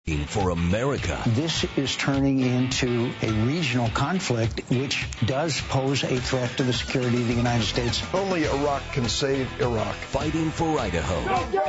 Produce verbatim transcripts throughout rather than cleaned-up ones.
For America. This is turning into a regional conflict, which does pose a threat to the security of the United States. Only Iraq can save Iraq. Fighting for Idaho.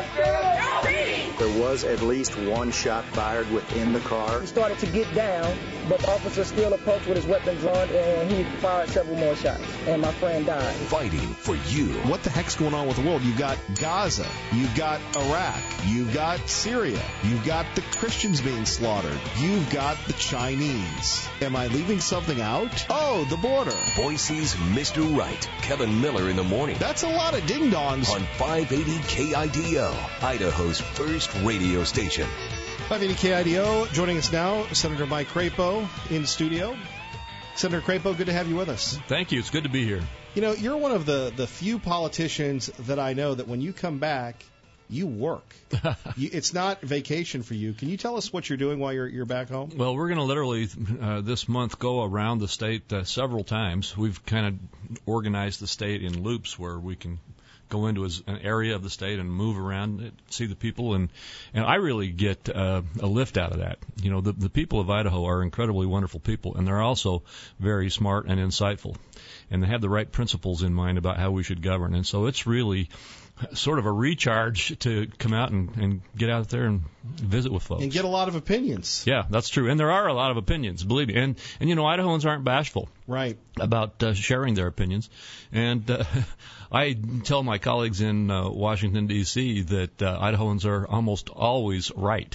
There was at least one shot fired within the car. He started to get down, but the officer still approached with his weapon drawn, and he fired several more shots, and my friend died. Fighting for you. What the heck's going on with the world? You've got Gaza, you've got Iraq, you've got Syria, you've got the Christians being slaughtered, you've got the Chinese. Am I leaving something out? Oh, the border. Boise's Mister Right, Kevin Miller in the morning. That's a lot of ding-dongs. On five eighty K I D O, Idaho's first radio station. five eighty K I D O, joining us now, Senator Mike Crapo in studio. Senator Crapo, good to have you with us. Thank you. It's good to be here. You know, you're one of the, the few politicians that I know that when you come back, you work. you, it's not vacation for you. Can you tell us what you're doing while you're you're back home? Well, we're going to literally uh, this month go around the state uh, several times. We've kind of organized the state in loops where we can go into an area of the state and move around, see the people, and and I really get uh, a lift out of that. You know, the the people of Idaho are incredibly wonderful people, and they're also very smart and insightful, and they have the right principles in mind about how we should govern. And so it's really sort of a recharge to come out and, and get out there and visit with folks. And get a lot of opinions. Yeah, that's true. And there are a lot of opinions, believe me. And, and you know, Idahoans aren't bashful. Right. About uh, sharing their opinions. And uh, I tell my colleagues in uh, Washington, D C that uh, Idahoans are almost always right.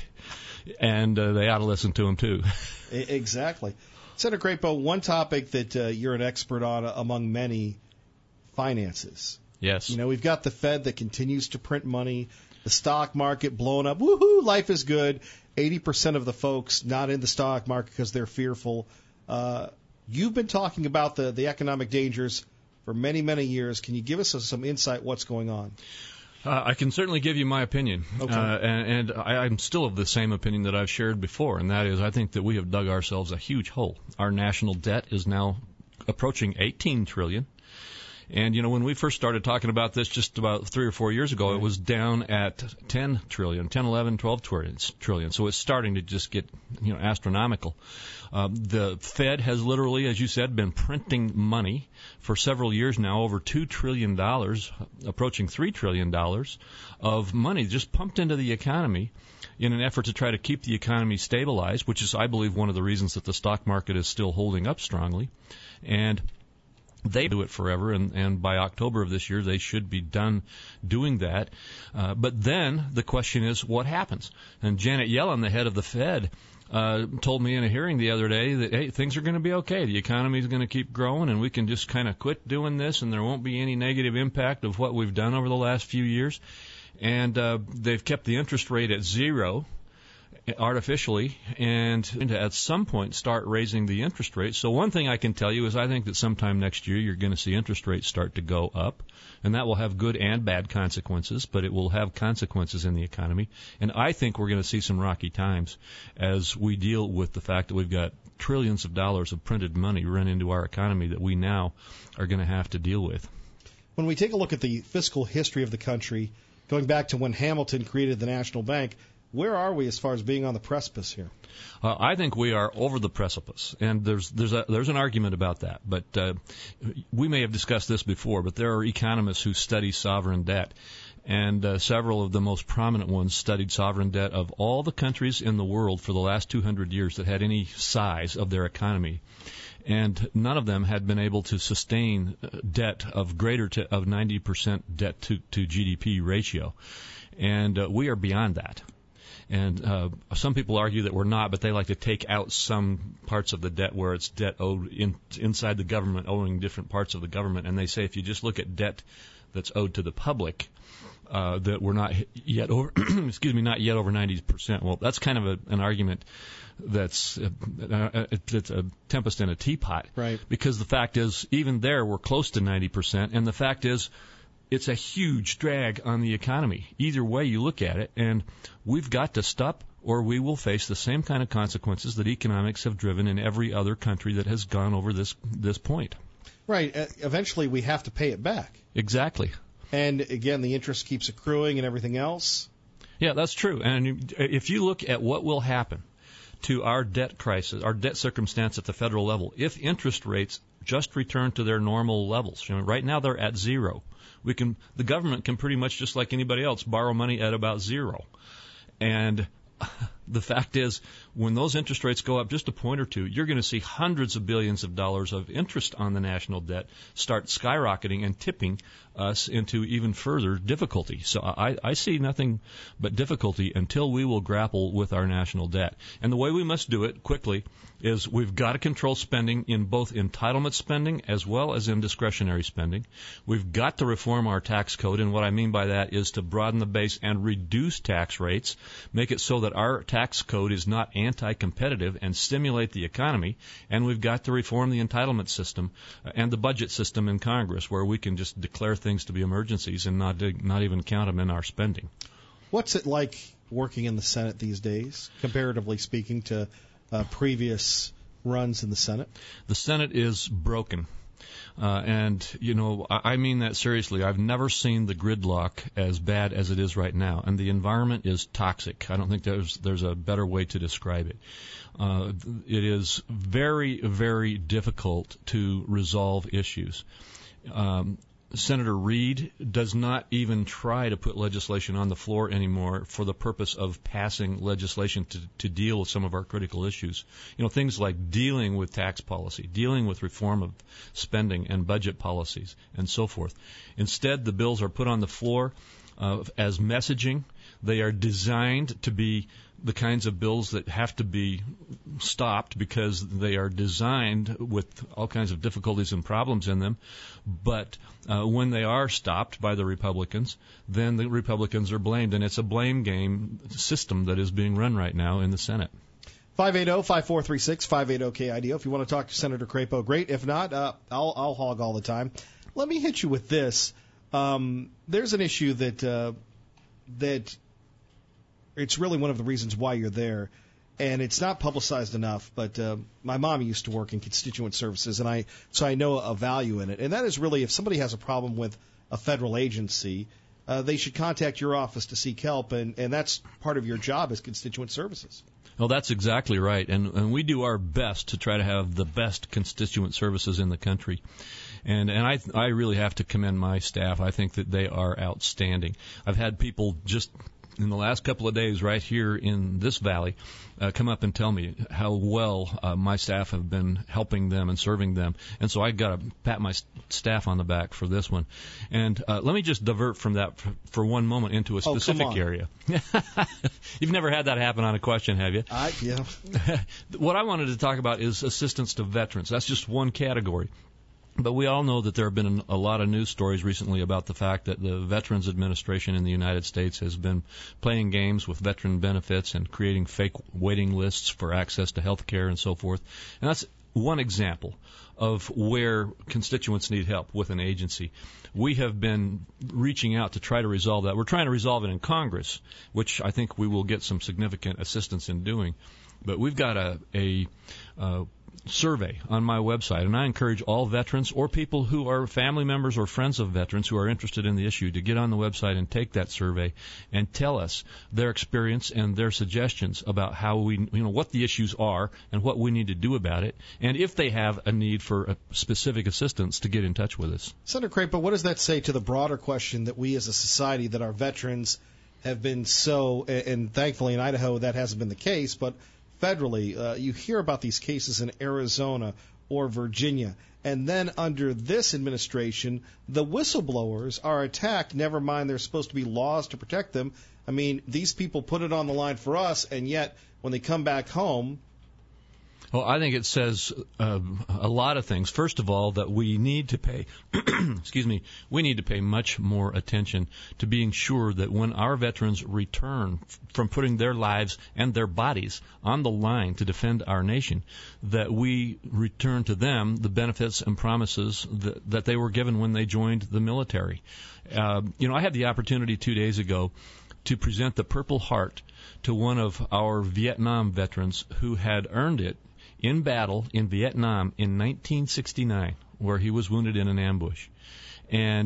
And uh, they ought to listen to them, too. Exactly. Senator Crapo, one topic that uh, you're an expert on among many, finances. Yes. You know, we've got the Fed that continues to print money, the stock market blowing up. Woohoo, life is good. eighty percent of the folks not in the stock market because they're fearful. Uh, you've been talking about the, the economic dangers for many, many years. Can you give us some insight what's going on? Uh, I can certainly give you my opinion, okay. uh, and, and I, I'm still of the same opinion that I've shared before, and that is I think that we have dug ourselves a huge hole. Our national debt is now approaching eighteen trillion dollars. And, you know, when we first started talking about this just about three or four years ago, right. It was down at ten trillion, ten, eleven, twelve trillion. So it's starting to just get, you know, astronomical. Um, the Fed has literally, as you said, been printing money for several years now, over two trillion dollars, approaching three trillion dollars of money just pumped into the economy in an effort to try to keep the economy stabilized, which is, I believe, one of the reasons that the stock market is still holding up strongly. And they do it forever, and, and by October of this year, they should be done doing that. Uh, but then the question is, what happens? And Janet Yellen, the head of the Fed, uh, told me in a hearing the other day that, hey, things are going to be okay. The economy is going to keep growing, and we can just kind of quit doing this, and there won't be any negative impact of what we've done over the last few years. And uh, they've kept the interest rate at zero artificially, and at some point start raising the interest rate. So one thing I can tell you is I think that sometime next year you're going to see interest rates start to go up, and that will have good and bad consequences, but it will have consequences in the economy. And I think we're going to see some rocky times as we deal with the fact that we've got trillions of dollars of printed money run into our economy that we now are going to have to deal with. When we take a look at the fiscal history of the country, going back to when Hamilton created the National Bank, where are we as far as being on the precipice here? Uh, I think we are over the precipice, and there's there's a, there's an argument about that. But uh, we may have discussed this before, but there are economists who study sovereign debt, and uh, several of the most prominent ones studied sovereign debt of all the countries in the world for the last two hundred years that had any size of their economy. And none of them had been able to sustain debt of greater to, of ninety percent debt to, to G D P ratio. And uh, we are beyond that. And uh, some people argue that we're not, but they like to take out some parts of the debt where it's debt owed in, inside the government, owing different parts of the government. And they say if you just look at debt that's owed to the public, uh, that we're not yet over, excuse me, not yet over ninety percent. Well, that's kind of a, an argument that's uh, uh, it's a tempest in a teapot. Right. Because the fact is, even there, we're close to ninety percent. And the fact is, it's a huge drag on the economy. Either way you look at it, and we've got to stop or we will face the same kind of consequences that economics have driven in every other country that has gone over this this point. Right. Uh, eventually we have to pay it back. Exactly. And again, the interest keeps accruing and everything else. Yeah, that's true. And if you look at what will happen to our debt crisis, our debt circumstance at the federal level, if interest rates just return to their normal levels, you know, right now they're at zero. We can, the government can pretty much, just like anybody else, borrow money at about zero. And the fact is, when those interest rates go up just a point or two, you're going to see hundreds of billions of dollars of interest on the national debt start skyrocketing and tipping us into even further difficulty. So I, I see nothing but difficulty until we will grapple with our national debt. And the way we must do it quickly is we've got to control spending in both entitlement spending as well as in discretionary spending. We've got to reform our tax code, and what I mean by that is to broaden the base and reduce tax rates, make it so that our tax code is not anti-competitive, and stimulate the economy. And we've got to reform the entitlement system and the budget system in Congress, where we can just declare things to be emergencies and not not even count them in our spending. What's it like working in the Senate these days, comparatively speaking, to uh, previous runs in the Senate? The Senate is broken. Uh, and, you know, I, I mean that seriously. I've never seen the gridlock as bad as it is right now. And the environment is toxic. I don't think there's there's a better way to describe it. Uh, it is very, very difficult to resolve issues. Um, Senator Reid does not even try to put legislation on the floor anymore for the purpose of passing legislation to, to deal with some of our critical issues. You know, things like dealing with tax policy, dealing with reform of spending and budget policies, and so forth. Instead, the bills are put on the floor uh, as messaging. They are designed to be the kinds of bills that have to be stopped because they are designed with all kinds of difficulties and problems in them. But uh, when they are stopped by the Republicans, then the Republicans are blamed. And it's a blame game system that is being run right now in the Senate. five eight zero, five four three six, five eight zero K I D O. If you want to talk to Senator Crapo, great. If not, uh, I'll, I'll hog all the time. Let me hit you with this. Um, there's an issue that uh, that it's really one of the reasons why you're there, and it's not publicized enough, but uh, my mom used to work in constituent services, and I so I know a value in it, and that is really if somebody has a problem with a federal agency, uh, they should contact your office to seek help, and, and that's part of your job as constituent services. Well, that's exactly right, and, and we do our best to try to have the best constituent services in the country. And and I I really have to commend my staff. I think that they are outstanding. I've had people just in the last couple of days right here in this valley uh, come up and tell me how well uh, my staff have been helping them and serving them. And so I got to pat my staff on the back for this one. And uh, let me just divert from that for, for one moment into a specific oh, area. You've never had that happen on a question, have you? I, yeah. What I wanted to talk about is assistance to veterans. That's just one category. But we all know that there have been a lot of news stories recently about the fact that the Veterans Administration in the United States has been playing games with veteran benefits and creating fake waiting lists for access to health care and so forth. And that's one example of where constituents need help with an agency. We have been reaching out to try to resolve that. We're trying to resolve it in Congress, which I think we will get some significant assistance in doing. But we've got a, a uh, survey on my website, and I encourage all veterans or people who are family members or friends of veterans who are interested in the issue to get on the website and take that survey and tell us their experience and their suggestions about how we, you know, what the issues are and what we need to do about it, and if they have a need for a specific assistance, to get in touch with us. Senator Crapo, what does that say to the broader question that we as a society, that our veterans have been so, and thankfully in Idaho that hasn't been the case, but federally, uh, you hear about these cases in Arizona or Virginia, and then under this administration, the whistleblowers are attacked. Never mind, there's supposed to be laws to protect them. I mean, these people put it on the line for us, and yet when they come back home. Well, I think it says uh, a lot of things. First of all, that we need to pay, excuse me, we need to pay much more attention to being sure that when our veterans return from putting their lives and their bodies on the line to defend our nation, that we return to them the benefits and promises that, that they were given when they joined the military. Uh, you know, I had the opportunity two days ago to present the Purple Heart to one of our Vietnam veterans who had earned it in battle in Vietnam in nineteen sixty-nine, where he was wounded in an ambush. And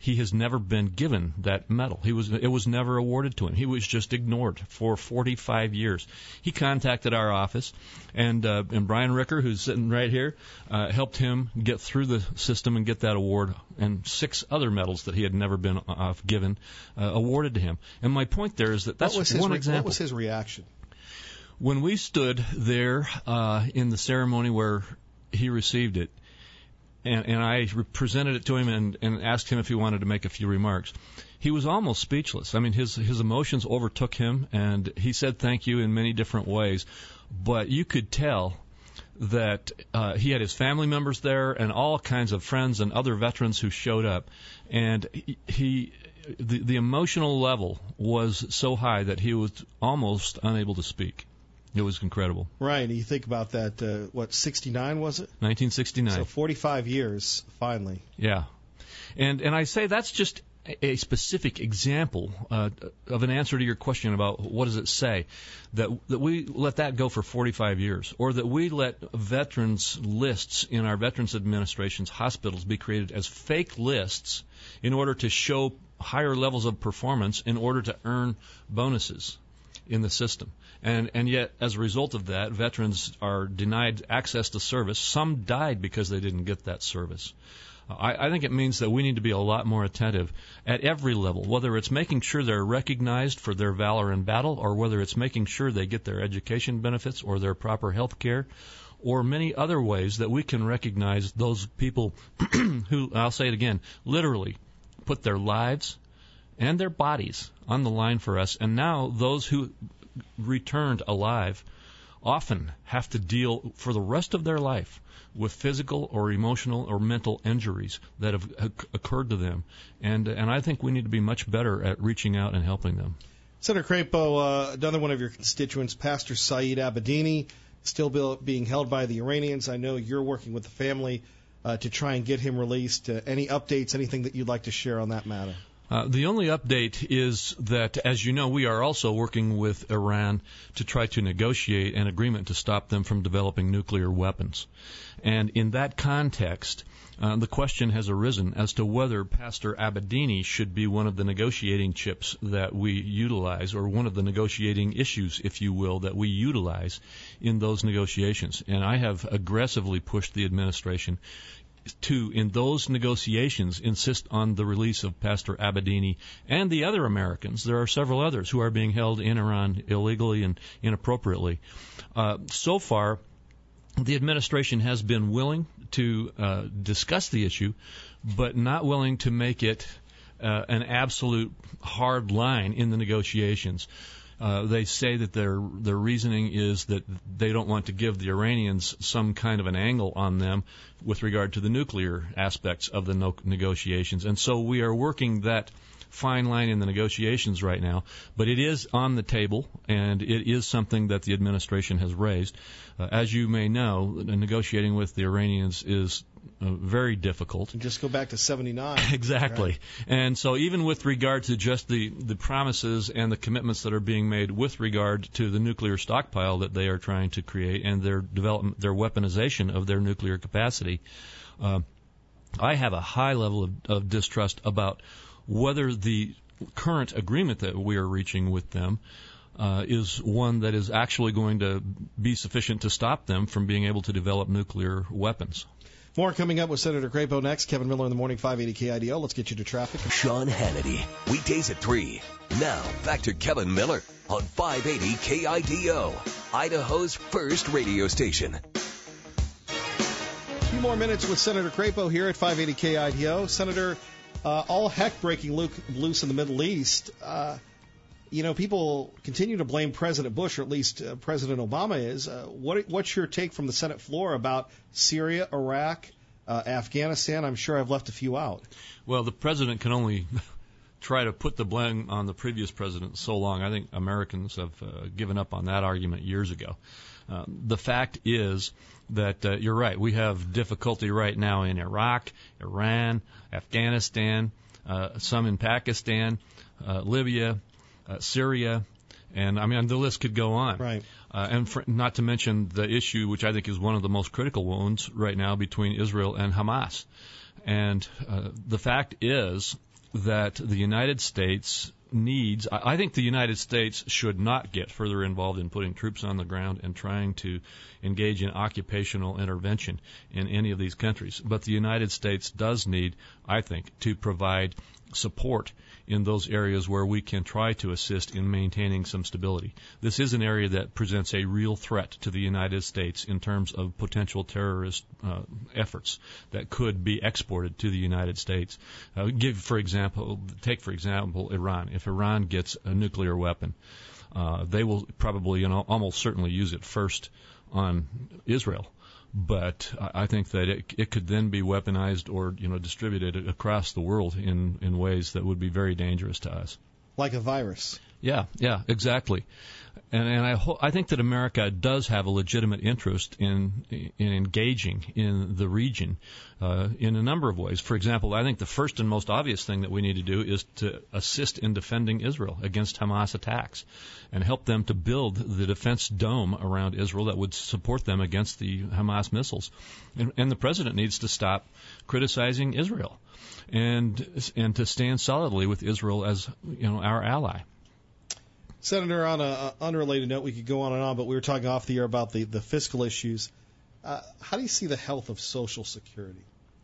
he has never been given that medal. He was it was never awarded to him. He was just ignored for forty-five years. He contacted our office, and uh, and Brian Ricker, who's sitting right here, uh, helped him get through the system and get that award, and six other medals that he had never been uh, given uh, awarded to him. And my point there is that that's what was his one re- example. What was his reaction? When we stood there uh, in the ceremony where he received it, and, and I presented it to him and, and asked him if he wanted to make a few remarks, he was almost speechless. I mean, his his emotions overtook him, and he said thank you in many different ways. But you could tell that uh, he had his family members there and all kinds of friends and other veterans who showed up, and he, he the, the emotional level was so high that he was almost unable to speak. It was incredible. Right. You think about that, uh, what, sixty-nine was it? nineteen sixty-nine. So forty-five years, finally. Yeah. And and I say that's just a specific example uh, of an answer to your question about what does it say, that that we let that go for forty-five years, or that we let veterans lists in our Veterans Administration's hospitals be created as fake lists in order to show higher levels of performance in order to earn bonuses in the system. And and yet, as a result of that, veterans are denied access to service. Some died because they didn't get that service. I, I think it means that we need to be a lot more attentive at every level, whether it's making sure they're recognized for their valor in battle, or whether it's making sure they get their education benefits or their proper health care, or many other ways that we can recognize those people who, I'll say it again, literally put their lives and their bodies on the line for us. And now those who returned alive often have to deal for the rest of their life with physical or emotional or mental injuries that have occurred to them. And and I think we need to be much better at reaching out and helping them. Senator Crapo, uh, another one of your constituents, Pastor Saeed Abedini, still be, being held by the Iranians. I know you're working with the family uh, to try and get him released. Uh, any updates, anything that you'd like to share on that matter? Uh, the only update is that, as you know, we are also working with Iran to try to negotiate an agreement to stop them from developing nuclear weapons. And in that context, uh, the question has arisen as to whether Pastor Abedini should be one of the negotiating chips that we utilize, or one of the negotiating issues, if you will, that we utilize in those negotiations. And I have aggressively pushed the administration to, in those negotiations, insist on the release of Pastor Abedini and the other Americans. There are several others who are being held in Iran illegally and inappropriately. Uh, so far, the administration has been willing to uh, discuss the issue, but not willing to make it uh, an absolute hard line in the negotiations. Uh, they say that their their reasoning is that they don't want to give the Iranians some kind of an angle on them with regard to the nuclear aspects of the no- negotiations. And so we are working that fine line in the negotiations right now, but it is on the table, and it is something that the administration has raised. Uh, as you may know, negotiating with the Iranians is uh, very difficult. And just go back to seventy-nine. Exactly. Right. And so even with regard to just the, the promises and the commitments that are being made with regard to the nuclear stockpile that they are trying to create and their development, their weaponization of their nuclear capacity, uh, I have a high level of, of distrust about whether the current agreement that we are reaching with them uh, is one that is actually going to be sufficient to stop them from being able to develop nuclear weapons. More coming up with Senator Crapo next. Kevin Miller in the morning, five eighty K I D O. Let's get you to traffic. Sean Hannity, weekdays at three. Now, back to Kevin Miller on five eighty K I D O, Idaho's first radio station. A few more minutes with Senator Crapo here at five eighty K I D O. Senator, uh, all heck breaking loose in the Middle East. Uh, you know, people continue to blame President Bush, or at least uh, President Obama is. Uh, what, what's your take from the Senate floor about Syria, Iraq, uh, Afghanistan? I'm sure I've left a few out. Well, the president can only try to put the blame on the previous president so long. I think Americans have uh, given up on that argument years ago. Uh, the fact is that uh, you're right. We have difficulty right now in Iraq, Iran, Afghanistan, uh, some in Pakistan, uh, Libya, uh, Syria, and I mean the list could go on. Right. Uh, and for, not to mention the issue, which I think is one of the most critical ones right now, between Israel and Hamas. And uh, the fact is that the United States needs, I think the United States should not get further involved in putting troops on the ground and trying to engage in occupational intervention in any of these countries. But the United States does need, I think, to provide support in those areas where we can try to assist in maintaining some stability. This is an area that presents a real threat to the United States in terms of potential terrorist uh, efforts that could be exported to the United States. Uh, give, for example, take for example Iran. If Iran gets a nuclear weapon, uh, they will probably, you know, almost certainly use it first on Israel. But I think that it, it could then be weaponized or, you know, distributed across the world in, in ways that would be very dangerous to us. Like a virus. Yeah, yeah, exactly. And, and I, ho- I think that America does have a legitimate interest in in engaging in the region uh, in a number of ways. For example, I think the first and most obvious thing that we need to do is to assist in defending Israel against Hamas attacks and help them to build the defense dome around Israel that would support them against the Hamas missiles. And, and the president needs to stop criticizing Israel and and to stand solidly with Israel as, you know, our ally. Senator, on an unrelated note, we could go on and on, but we were talking off the air about the, the fiscal issues. Uh, how do you see the health of Social Security?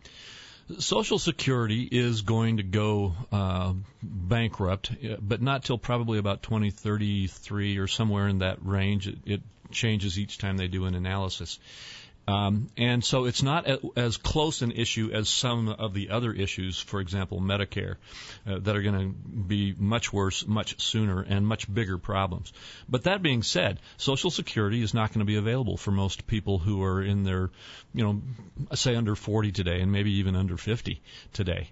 Social Security is going to go uh, bankrupt, but not till probably about twenty thirty-three or somewhere in that range. It, it changes each time they do an analysis. Um, and so it's not a, as close an issue as some of the other issues, for example, Medicare, uh, that are going to be much worse, much sooner, and much bigger problems. But that being said, Social Security is not going to be available for most people who are in their, you know, say under forty today and maybe even under fifty today.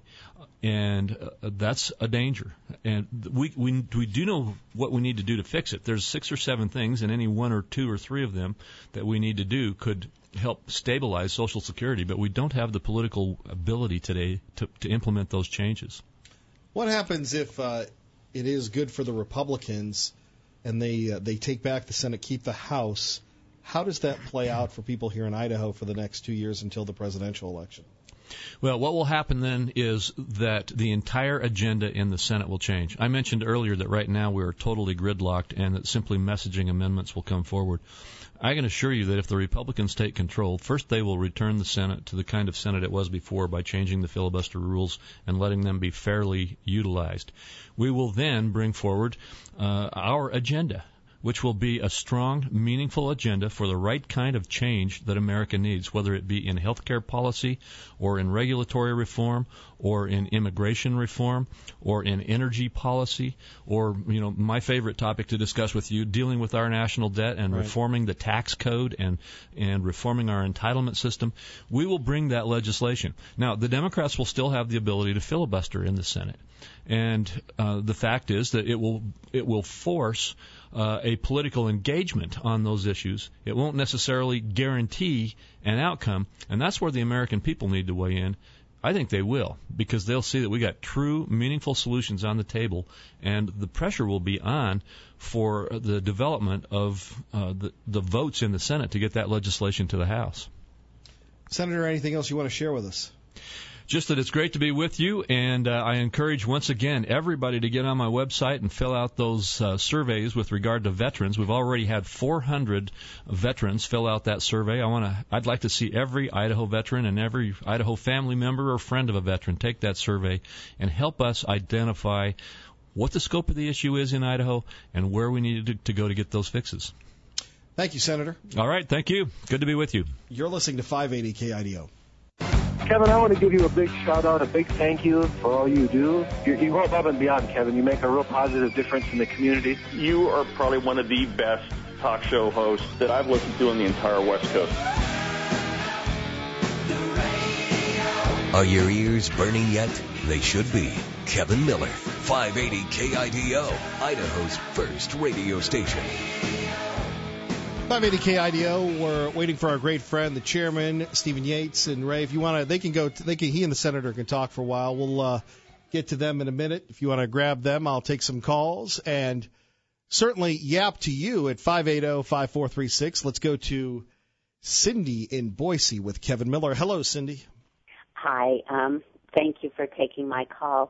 And uh, that's a danger. And we, we we do know what we need to do to fix it. There's six or seven things, and any one or two or three of them that we need to do could help stabilize Social Security, but we don't have the political ability today to, to implement those changes. What happens if uh, it is good for the Republicans and they uh, they take back the Senate, keep the House? How does that play out for people here in Idaho for the next two years until the presidential election? Well, what will happen then is that the entire agenda in the Senate will change. I mentioned earlier that right now we are totally gridlocked and that simply messaging amendments will come forward. I can assure you that if the Republicans take control, first they will return the Senate to the kind of Senate it was before by changing the filibuster rules and letting them be fairly utilized. We will then bring forward uh, our agenda, which will be a strong, meaningful agenda for the right kind of change that America needs, whether it be in healthcare policy or in regulatory reform or in immigration reform or in energy policy or, you know, my favorite topic to discuss with you, dealing with our national debt and right. reforming the tax code and, and reforming our entitlement system. We will bring that legislation. Now, the Democrats will still have the ability to filibuster in the Senate. And uh, the fact is that it will it will force uh, a political engagement on those issues. It won't necessarily guarantee an outcome, and that's where the American people need to weigh in. I think they will, because they'll see that we got true, meaningful solutions on the table, and the pressure will be on for the development of uh, the, the votes in the Senate to get that legislation to the House. Senator, anything else you want to share with us? Just that it's great to be with you, and uh, I encourage once again everybody to get on my website and fill out those uh, surveys with regard to veterans. We've already had four hundred veterans fill out that survey. I want to, I'd like to see every Idaho veteran and every Idaho family member or friend of a veteran take that survey and help us identify what the scope of the issue is in Idaho and where we need to, to go to get those fixes. Thank you, Senator. All right, thank you. Good to be with you. You're listening to five eighty K I D O. Kevin, I want to give you a big shout-out, a big thank you for all you do. You, you go above and beyond, Kevin. You make a real positive difference in the community. You are probably one of the best talk show hosts that I've listened to on the entire West Coast. Are your ears burning yet? They should be. Kevin Miller, five eighty K I D O, Idaho's first radio station. five eighty K I D O. We're waiting for our great friend, the chairman, Stephen Yates, and Ray. If you want to, they can go. To, they can. He and the senator can talk for a while. We'll uh, get to them in a minute. If you want to grab them, I'll take some calls and certainly yap to you at five eight zero, five four three six. Let's go to Cindy in Boise with Kevin Miller. Hello, Cindy. Hi. Um, thank you for taking my call.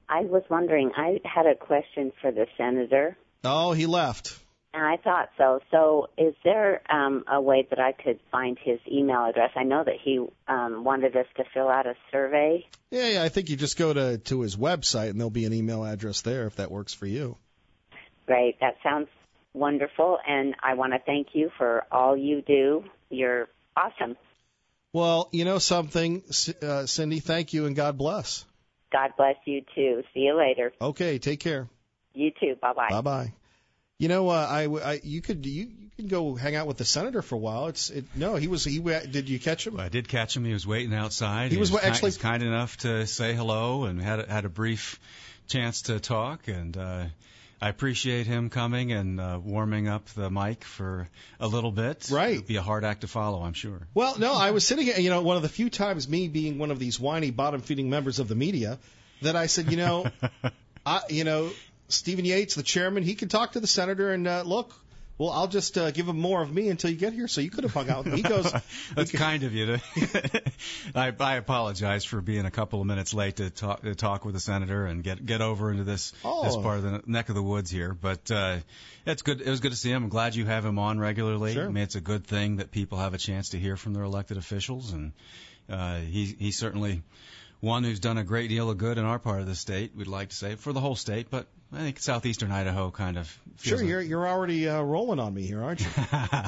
I was wondering, I had a question for the senator. Oh, he left. And I thought so. So is there um, a way that I could find his email address? I know that he um, wanted us to fill out a survey. Yeah, yeah, I think you just go to, to his website, and there'll be an email address there if that works for you. Great. That sounds wonderful, and I want to thank you for all you do. You're awesome. Well, you know something, uh, Cindy, thank you, and God bless. God bless you, too. See you later. Okay, take care. You too. Bye-bye. Bye-bye. You know, uh, I, I, you could you, you can go hang out with the senator for a while. It's it, no, he was he. Did you catch him? I did catch him. He was waiting outside. He, he was, was actually kind, kind enough to say hello and had a, had a brief chance to talk. And uh, I appreciate him coming and uh, warming up the mic for a little bit. Right, it'll be a hard act to follow, I'm sure. Well, no, I was sitting here. You know, one of the few times, me being one of these whiny, bottom-feeding members of the media, that I said, you know, I, you know. Stephen Yates, the chairman, he can talk to the senator and uh, look. Well, I'll just uh, give him more of me until you get here. So you could have hung out with him. He goes. That's he kind of you. To I, I apologize for being a couple of minutes late to talk to talk with the senator and get get over into this oh. this part of the neck of the woods here. But uh, it's good. It was good to see him. I'm glad you have him on regularly. Sure. I mean, it's a good thing that people have a chance to hear from their elected officials, and uh, he he certainly. One who's done a great deal of good in our part of the state, we'd like to say, for the whole state, but I think southeastern Idaho kind of feels Sure, you're, you're already uh, rolling on me here, aren't you?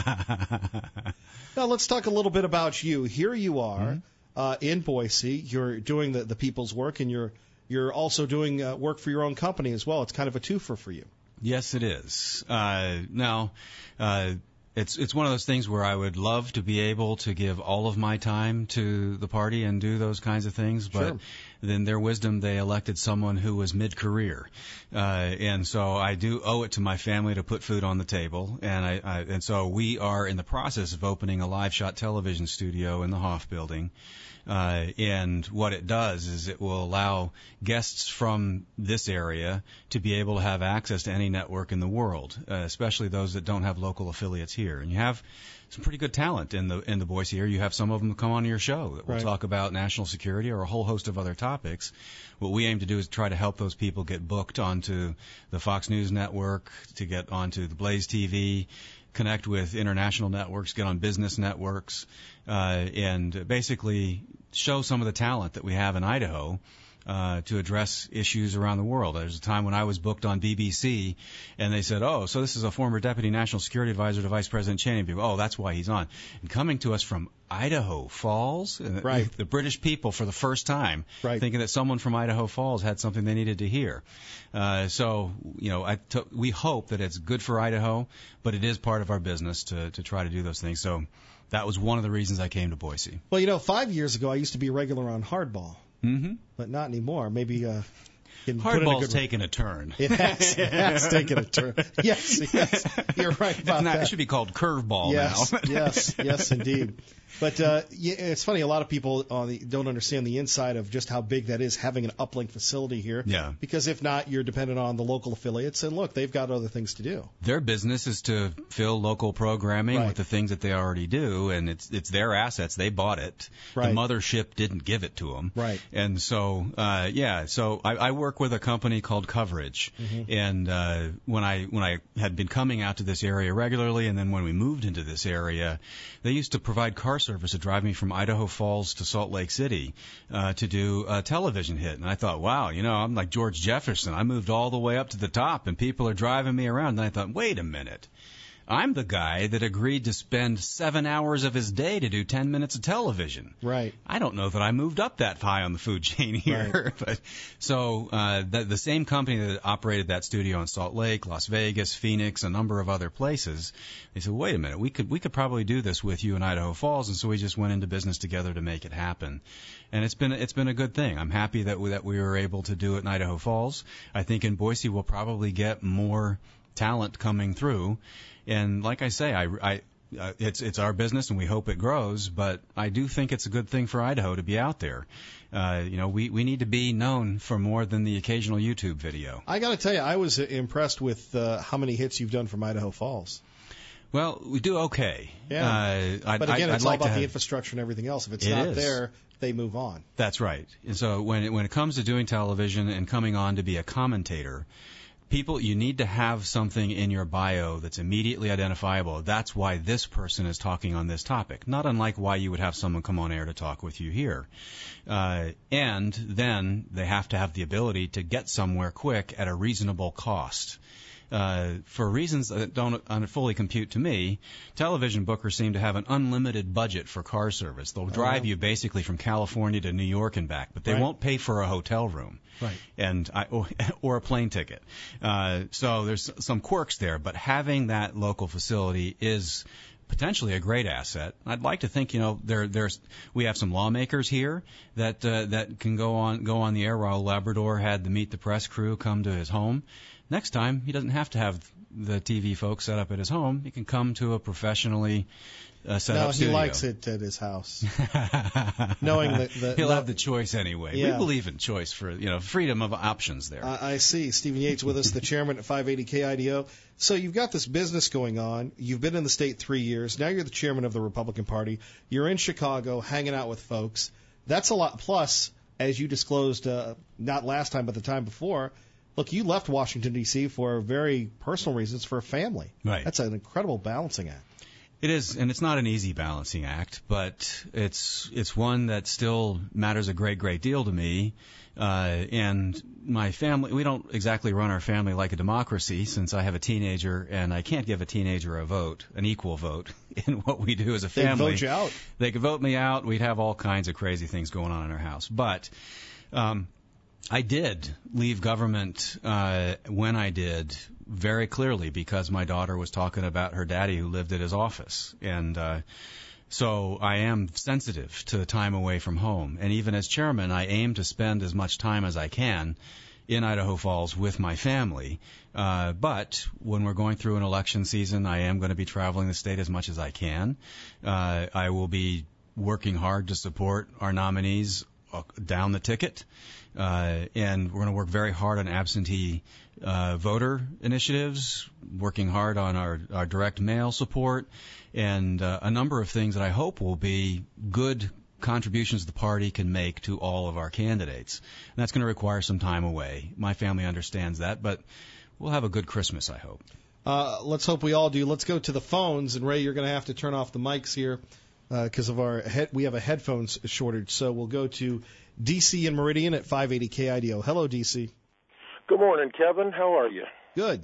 Now, let's talk a little bit about you. Here you are mm-hmm. uh, in Boise. You're doing the, the people's work, and you're you're also doing uh, work for your own company as well. It's kind of a twofer for you. Yes, it is. Uh, now, uh, It's it's one of those things where I would love to be able to give all of my time to the party and do those kinds of things, but sure. then their wisdom, they elected someone who was mid-career, uh, and so I do owe it to my family to put food on the table, and I, I and so we are in the process of opening a live shot television studio in the Hoff Building. Uh, and what it does is it will allow guests from this area to be able to have access to any network in the world, uh, especially those that don't have local affiliates here. And you have some pretty good talent in the in the Boise area. You have some of them come on your show that will right. talk about national security or a whole host of other topics. What we aim to do is try to help those people get booked onto the Fox News network, to get onto the Blaze T V, connect with international networks, get on business networks, uh, and basically show some of the talent that we have in Idaho uh, to address issues around the world. There's a time when I was booked on B B C, and they said, oh, so this is a former Deputy National Security Advisor to Vice President Cheney. People, oh, that's why he's on. And coming to us from Idaho Falls, and right. the, the British people for the first time, right. thinking that someone from Idaho Falls had something they needed to hear. Uh, so, you know, I t- we hope that it's good for Idaho, but it is part of our business to, to try to do those things. So that was one of the reasons I came to Boise. Well, you know, five years ago I used to be a regular on Hardball, mm-hmm. but not anymore. Maybe uh, Hardball's taken a turn. It has, it has taken a turn. Yes, yes, you're right about not, that. It should be called Curveball yes, now. yes, yes, indeed. But uh, yeah, it's funny. A lot of people on the, don't understand the inside of just how big that is, having an uplink facility here. Yeah. Because if not, you're dependent on the local affiliates. And look, they've got other things to do. Their business is to fill local programming right. with the things that they already do, and it's it's their assets. They bought it. Right. The mothership didn't give it to them. Right. And so, uh, yeah. So I, I work with a company called Coverage, mm-hmm. and uh, when I when I had been coming out to this area regularly, and then when we moved into this area, they used to provide car service to drive me from Idaho Falls to Salt Lake City uh, to do a television hit. And I thought, wow, you know, I'm like George Jefferson. I moved all the way up to the top, and people are driving me around. And I thought, wait a minute. I'm the guy that agreed to spend seven hours of his day to do ten minutes of television. Right. I don't know that I moved up that high on the food chain here. Right. But so uh, the, the same company that operated that studio in Salt Lake, Las Vegas, Phoenix, a number of other places, they said, wait a minute, we could we could probably do this with you in Idaho Falls. And so we just went into business together to make it happen. And it's been it's been a good thing. I'm happy that we, that we were able to do it in Idaho Falls. I think in Boise we'll probably get more talent coming through. And like I say, I, I, uh, it's it's our business, and we hope it grows. But I do think it's a good thing for Idaho to be out there. Uh, you know, we, we need to be known for more than the occasional YouTube video. I got to tell you, I was impressed with uh, how many hits you've done from Idaho Falls. Well, we do okay. Yeah. Uh, I'd, but again, I'd, it's I'd all like about to the have, infrastructure and everything else. If it's it not is. there, they move on. That's right. And so when it, when it comes to doing television and coming on to be a commentator, people, you need to have something in your bio that's immediately identifiable. That's why this person is talking on this topic, not unlike why you would have someone come on air to talk with you here. Uh, and then they have to have the ability to get somewhere quick at a reasonable cost. Uh, for reasons that don't fully compute to me, television bookers seem to have an unlimited budget for car service. They'll drive Oh. you basically from California to New York and back, but they Right. won't pay for a hotel room. Right. And I, or, or a plane ticket. Uh, so there's some quirks there, but having that local facility is potentially a great asset. I'd like to think, you know, there there's we have some lawmakers here that uh, that can go on go on the air. Raul Labrador had the Meet the Press crew come to his home. Next time, he doesn't have to have the T V folks set up at his home. He can come to a professionally uh, set no, up studio. he likes it at his house. Knowing that the, he'll the, have the choice anyway. Yeah. We believe in choice for you know freedom of options there. I, I see. Stephen Yates with us, the chairman at five eighty K I D O. So you've got this business going on. You've been in the state three years. Now you're the chairman of the Republican Party. You're in Chicago, hanging out with folks. That's a lot. Plus, as you disclosed, uh, not last time but the time before. Look, you left Washington, D C for very personal reasons, for a family. Right. That's an incredible balancing act. It is, and it's not an easy balancing act, but it's it's one that still matters a great, great deal to me. Uh, and my family, we don't exactly run our family like a democracy, since I have a teenager, and I can't give a teenager a vote, an equal vote, in what we do as a family. They'd vote you out. They could vote me out. We'd have all kinds of crazy things going on in our house. But um, I did leave government uh, when I did very clearly because my daughter was talking about her daddy who lived at his office. And uh, so I am sensitive to the time away from home. And even as chairman, I aim to spend as much time as I can in Idaho Falls with my family. Uh, but when we're going through an election season, I am going to be traveling the state as much as I can. Uh, I will be working hard to support our nominees down the ticket. Uh, and we're going to work very hard on absentee uh, voter initiatives, working hard on our, our direct mail support, and uh, a number of things that I hope will be good contributions the party can make to all of our candidates. And that's going to require some time away. My family understands that, but we'll have a good Christmas, I hope. Uh, let's hope we all do. Let's go to the phones, and Ray, you're going to have to turn off the mics here because uh, of our head. We have a headphones shortage, so we'll go to D C and Meridian at five eighty K I D O. Hello, D C. Good morning, Kevin. How are you? Good.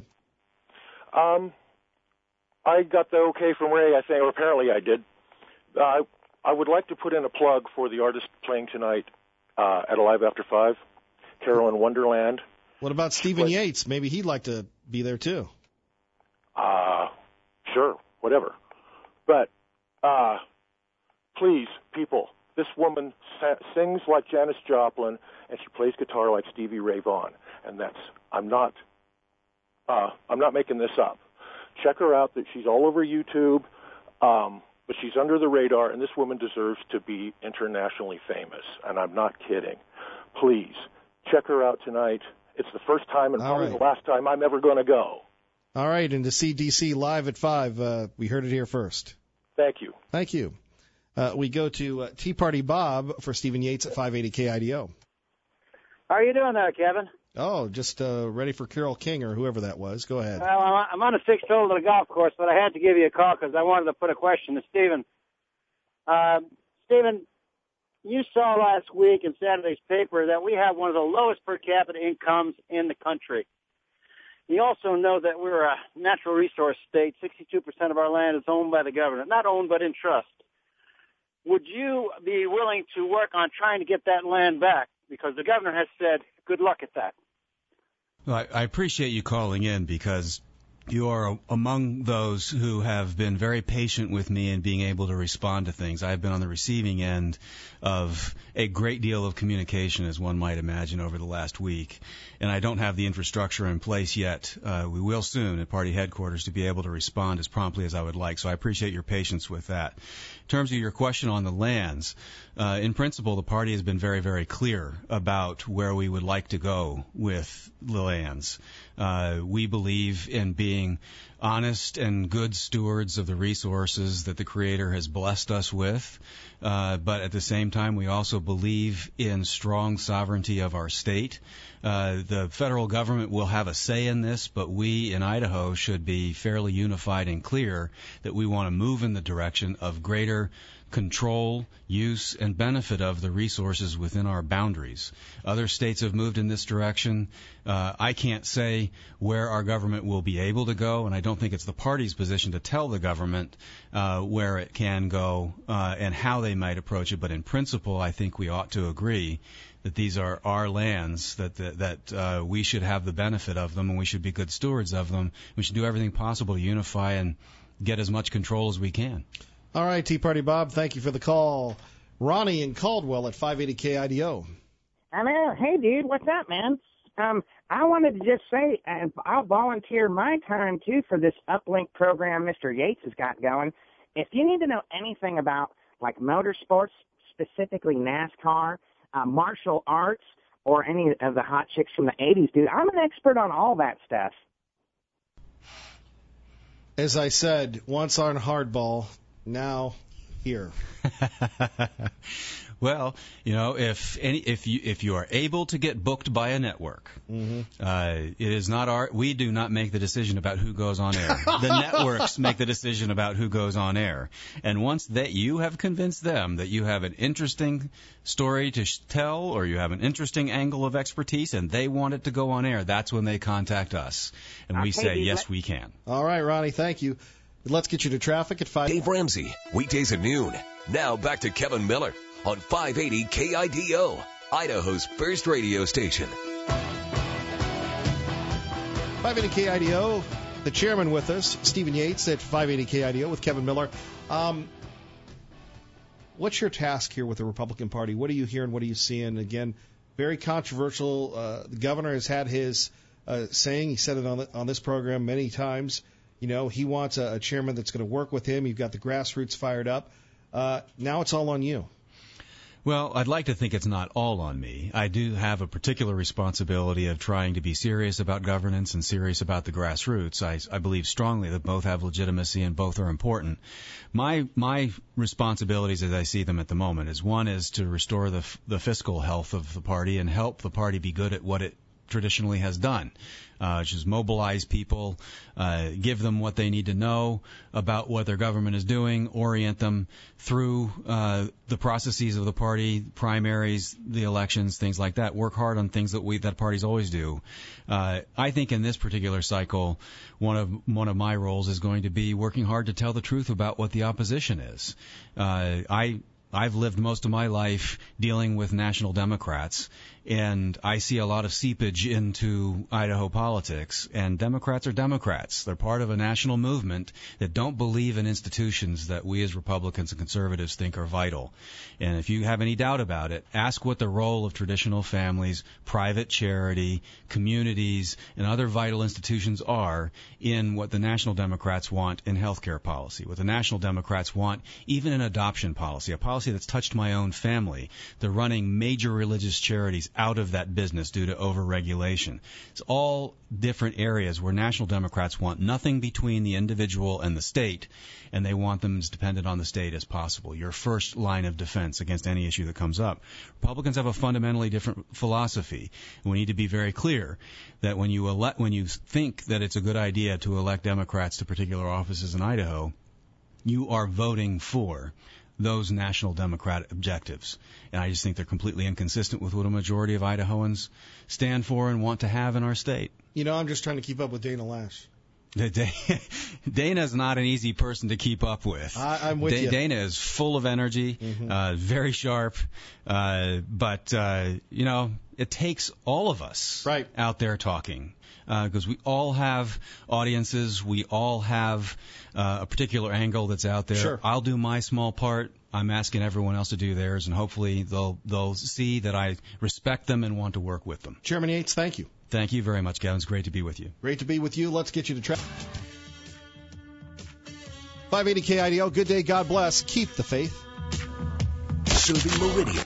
Um, I got the okay from Ray, I think, or apparently I did. Uh, I would like to put in a plug for the artist playing tonight uh, at Alive After Five, Carolyn Wonderland. What about Stephen Yates? Maybe he'd like to be there too. Uh, sure, whatever. But uh, please, people, this woman sa- sings like Janis Joplin, and she plays guitar like Stevie Ray Vaughan. And that's I'm not uh, I'm not making this up. Check her out. That she's all over YouTube, um, but she's under the radar, and this woman deserves to be internationally famous. And I'm not kidding. Please check her out tonight. It's the first time and all probably right. the last time I'm ever going to go. All right, and to see D C live at five, uh, we heard it here first. Thank you. Thank you. Uh, we go to uh, Tea Party Bob for Stephen Yates at five eighty K I D O. How are you doing there, Kevin? Oh, just uh, ready for Carole King or whoever that was. Go ahead. Well, I'm on a sixth hole of the golf course, but I had to give you a call because I wanted to put a question to Stephen. Uh, Stephen, you saw last week in Saturday's paper that we have one of the lowest per capita incomes in the country. You also know that we're a natural resource state. sixty-two percent of our land is owned by the government. Not owned, but in trust. Would you be willing to work on trying to get that land back? Because the governor has said, good luck at that. Well, I, I appreciate you calling in because you are among those who have been very patient with me in being able to respond to things. I've been on the receiving end of a great deal of communication, as one might imagine, over the last week. And I don't have the infrastructure in place yet. Uh, we will soon at party headquarters to be able to respond as promptly as I would like. So I appreciate your patience with that. In terms of your question on the lands, uh, in principle, the party has been very, very clear about where we would like to go with the lands. Uh, we believe in being honest and good stewards of the resources that the Creator has blessed us with. Uh, but at the same time, we also believe in strong sovereignty of our state. Uh, the federal government will have a say in this, but we in Idaho should be fairly unified and clear that we want to move in the direction of greater control, use, and benefit of the resources within our boundaries. Other states have moved in this direction. Uh, I can't say where our government will be able to go, and I don't think it's the party's position to tell the government uh, where it can go uh, and how they might approach it. But in principle, I think we ought to agree that these are our lands, that that, that uh, we should have the benefit of them, and we should be good stewards of them. We should do everything possible to unify and get as much control as we can. All right, Tea Party Bob, thank you for the call. Ronnie in Caldwell at five eighty K I D O. Hello. Hey, dude, what's up, man? Um, I wanted to just say uh, I'll volunteer my time, too, for this uplink program Mister Yates has got going. If you need to know anything about, like, motorsports, specifically NASCAR, uh, martial arts, or any of the hot chicks from the eighties, dude, I'm an expert on all that stuff. As I said, once on hardball, now here. Well, you know, if any, if you if you are able to get booked by a network, mm-hmm. uh, it is not our. We do not make the decision about who goes on air. The networks make the decision about who goes on air. And once that you have convinced them that you have an interesting story to sh- tell, or you have an interesting angle of expertise, and they want it to go on air, that's when they contact us, and we say yes, we can. All right, Ronnie, thank you. Let's get you to traffic at five. Dave Ramsey, weekdays at noon. Now back to Kevin Miller on five eighty K I D O, Idaho's first radio station. five eighty K I D O, the chairman with us, Stephen Yates at five eighty K I D O with Kevin Miller. Um, what's your task here with the Republican Party? What are you hearing? What are you seeing? Again, very controversial. Uh, the governor has had his uh, saying. He said it on, the, on this program many times. You know, he wants a, a chairman that's going to work with him. You've got the grassroots fired up. Uh, now it's all on you. Well, I'd like to think it's not all on me. I do have a particular responsibility of trying to be serious about governance and serious about the grassroots. I, I believe strongly that both have legitimacy and both are important. My my responsibilities, as I see them at the moment, is one is to restore the the fiscal health of the party and help the party be good at what it traditionally has done, uh, which is mobilize people, uh, give them what they need to know about what their government is doing, orient them through uh, the processes of the party, primaries, the elections, things like that. Work hard on things that we that parties always do. Uh, I think in this particular cycle, one of one of my roles is going to be working hard to tell the truth about what the opposition is. Uh, I. I've lived most of my life dealing with national Democrats, and I see a lot of seepage into Idaho politics, and Democrats are Democrats. They're part of a national movement that don't believe in institutions that we as Republicans and conservatives think are vital. And if you have any doubt about it, ask what the role of traditional families, private charity, communities, and other vital institutions are in what the national Democrats want in healthcare policy, what the national Democrats want even in adoption policy, a policy that's touched my own family. They're running major religious charities out of that business due to overregulation. It's all different areas where national Democrats want nothing between the individual and the state, and they want them as dependent on the state as possible. Your first line of defense against any issue that comes up. Republicans have a fundamentally different philosophy. We need to be very clear that when you elect, when you think that it's a good idea to elect Democrats to particular offices in Idaho, you are voting for those national Democrat objectives. And I just think they're completely inconsistent with what a majority of Idahoans stand for and want to have in our state. You know, I'm just trying to keep up with Dana Lash. Dana's not an easy person to keep up with. I, I'm with da- you. Dana is full of energy, mm-hmm. uh, very sharp, uh, but, uh, you know, it takes all of us right. out there talking. Because uh, we all have audiences, we all have uh, a particular angle that's out there. Sure. I'll do my small part. I'm asking everyone else to do theirs, and hopefully they'll they'll see that I respect them and want to work with them. Chairman Yates, thank you. Thank you very much, Kevin. It's great to be with you. Great to be with you. Let's get you to traffic. five eighty K I D O. Good day. God bless. Keep the faith. Serving Meridian.